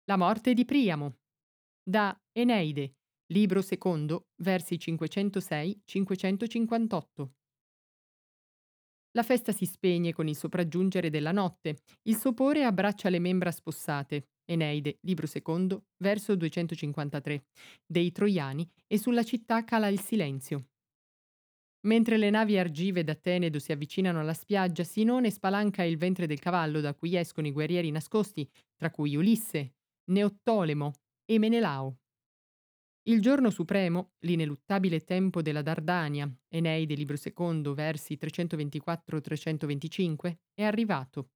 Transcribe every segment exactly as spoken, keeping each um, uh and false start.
La morte di Priamo, da Eneide, libro secondo, versi cinquecentosei cinquecentocinquantotto. La festa si spegne con il sopraggiungere della notte. Il sopore abbraccia le membra spossate. Eneide, libro secondo, verso duecentocinquantatré, dei Troiani, e sulla città cala il silenzio. Mentre le navi argive da Tenedo si avvicinano alla spiaggia, Sinone spalanca il ventre del cavallo da cui escono i guerrieri nascosti, tra cui Ulisse, Neottolemo e Menelao. Il giorno supremo, l'ineluttabile tempo della Dardania, Eneide, libro secondo, versi trecentoventiquattro trecentoventicinque, è arrivato.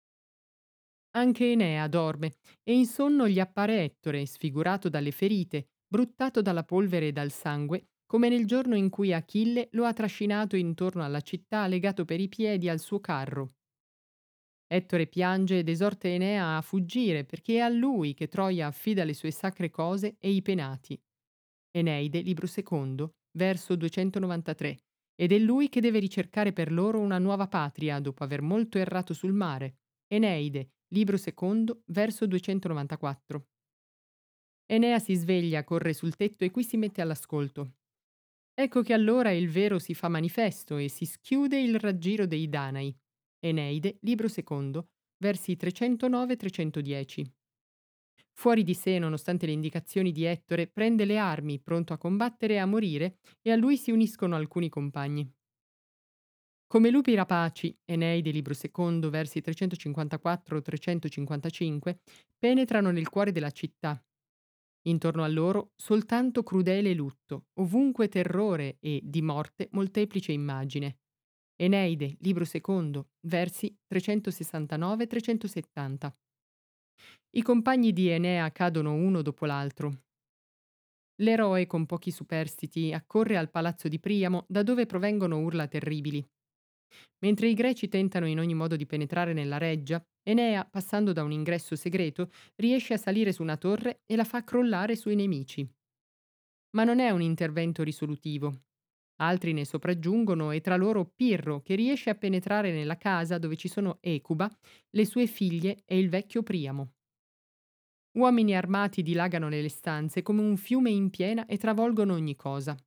Anche Enea dorme e in sonno gli appare Ettore, sfigurato dalle ferite, bruttato dalla polvere e dal sangue, come nel giorno in cui Achille lo ha trascinato intorno alla città legato per i piedi al suo carro. Ettore piange ed esorta Enea a fuggire perché è a lui che Troia affida le sue sacre cose e i penati. Eneide, libro secondo, verso duecentonovantatré, ed è lui che deve ricercare per loro una nuova patria dopo aver molto errato sul mare. Eneide, libro secondo, verso duecentonovantaquattro. Enea si sveglia, corre sul tetto e qui si mette all'ascolto. Ecco che allora il vero si fa manifesto e si schiude il raggiro dei Danai. Eneide, libro secondo, versi trecentonove trecentodieci. Fuori di sé, nonostante le indicazioni di Ettore, prende le armi, pronto a combattere e a morire, e a lui si uniscono alcuni compagni. Come lupi rapaci, Eneide, libro secondo, versi trecentocinquantaquattro trecentocinquantacinque, penetrano nel cuore della città. Intorno a loro soltanto crudele lutto, ovunque terrore e, di morte, molteplice immagine. Eneide, libro secondo, versi trecentosessantanove trecentosettanta. I compagni di Enea cadono uno dopo l'altro. L'eroe, con pochi superstiti, accorre al palazzo di Priamo, da dove provengono urla terribili. Mentre i greci tentano in ogni modo di penetrare nella reggia, Enea, passando da un ingresso segreto, riesce a salire su una torre e la fa crollare sui nemici. Ma non è un intervento risolutivo. Altri ne sopraggiungono e tra loro Pirro, che riesce a penetrare nella casa dove ci sono Ecuba, le sue figlie e il vecchio Priamo. Uomini armati dilagano nelle stanze come un fiume in piena e travolgono ogni cosa.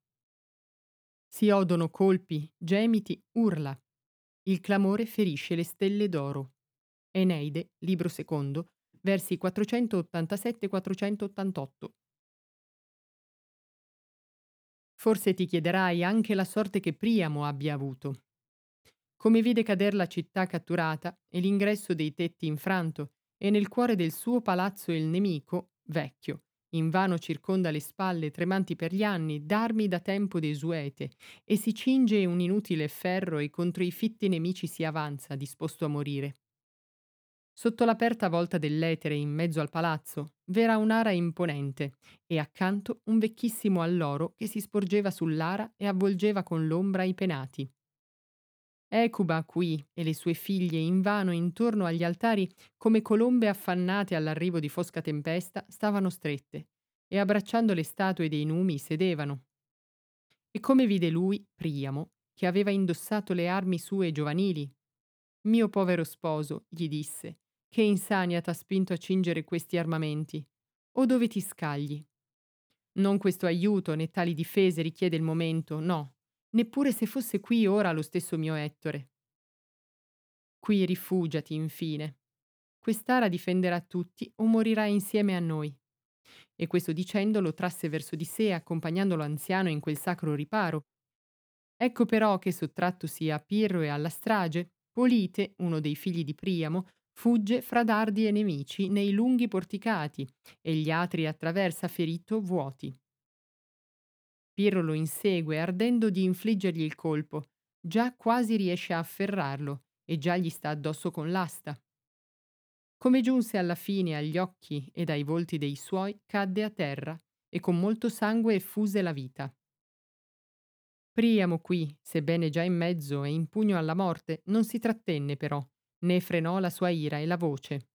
Si odono colpi, gemiti, urla. Il clamore ferisce le stelle d'oro. Eneide, libro secondo, versi quattrocentottantasette quattrocentottantotto. Forse ti chiederai anche la sorte che Priamo abbia avuto. Come vide cader la città catturata e l'ingresso dei tetti infranto, e nel cuore del suo palazzo il nemico, vecchio, invano circonda le spalle, tremanti per gli anni, d'armi da tempo desuete, e si cinge un inutile ferro e contro i fitti nemici si avanza, disposto a morire. Sotto l'aperta volta dell'etere in mezzo al palazzo v'era un'ara imponente e accanto un vecchissimo alloro che si sporgeva sull'ara e avvolgeva con l'ombra i penati. Ecuba qui e le sue figlie invano intorno agli altari come colombe affannate all'arrivo di fosca tempesta stavano strette e abbracciando le statue dei numi sedevano. E come vide lui, Priamo, che aveva indossato le armi sue giovanili. Mio povero sposo, gli disse, che insania t'ha spinto a cingere questi armamenti? O dove ti scagli? Non questo aiuto né tali difese richiede il momento, no, neppure se fosse qui ora lo stesso mio Ettore. Qui rifugiati, infine. Quest'ara difenderà tutti o morirà insieme a noi. E questo dicendo lo trasse verso di sé, accompagnando l'anziano in quel sacro riparo. Ecco però che, sottrattosi a Pirro e alla strage, Polite, uno dei figli di Priamo, fugge fra dardi e nemici nei lunghi porticati, e gli atri attraversa ferito vuoti. Pirro lo insegue, ardendo di infliggergli il colpo. Già quasi riesce a afferrarlo, e già gli sta addosso con l'asta. Come giunse alla fine agli occhi ed ai volti dei suoi, cadde a terra, e con molto sangue effuse la vita. Priamo qui, sebbene già in mezzo e in pugno alla morte, non si trattenne però, né frenò la sua ira e la voce.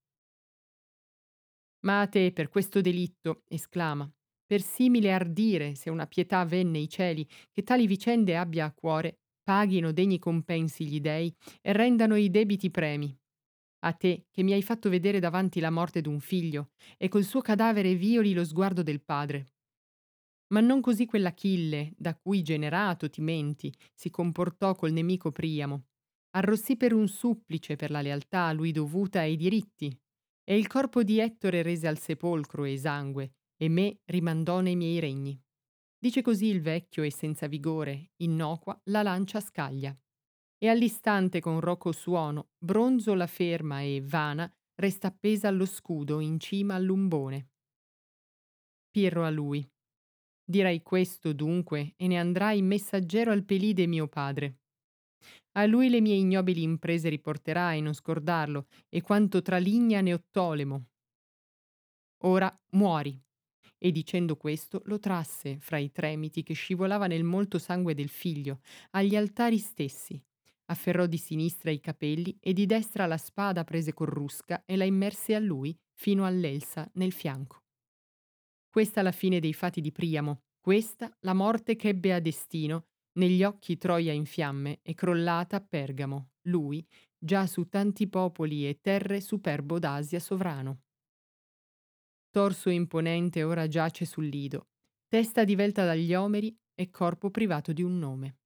Ma a te, per questo delitto, esclama, per simile ardire, se una pietà venne i cieli, che tali vicende abbia a cuore, paghino degni compensi gli dei e rendano i debiti premi. A te, che mi hai fatto vedere davanti la morte d'un figlio, e col suo cadavere violi lo sguardo del padre. Ma non così quell'Achille, da cui generato ti menti, si comportò col nemico Priamo. Arrossì per un supplice per la lealtà a lui dovuta e i diritti. E il corpo di Ettore rese al sepolcro esangue, e me rimandò nei miei regni. Dice così il vecchio e senza vigore, innocua, la lancia scaglia. E all'istante con roco suono, bronzo la ferma e, vana, resta appesa allo scudo in cima all'umbone. Pirro a lui. Dirai questo dunque e ne andrai messaggero al Pelide mio padre. A lui le mie ignobili imprese riporterai, non scordarlo, e quanto traligna Neottolemo. Ora muori. E dicendo questo lo trasse fra i tremiti che scivolava nel molto sangue del figlio, agli altari stessi. Afferrò di sinistra i capelli e di destra la spada prese corrusca e la immerse a lui fino all'elsa nel fianco. Questa la fine dei fati di Priamo, questa la morte ch'ebbe a destino, negli occhi Troia in fiamme e crollata a Pergamo, lui, già su tanti popoli e terre superbo d'Asia sovrano. Torso imponente ora giace sul lido, testa divelta dagli omeri e corpo privato di un nome.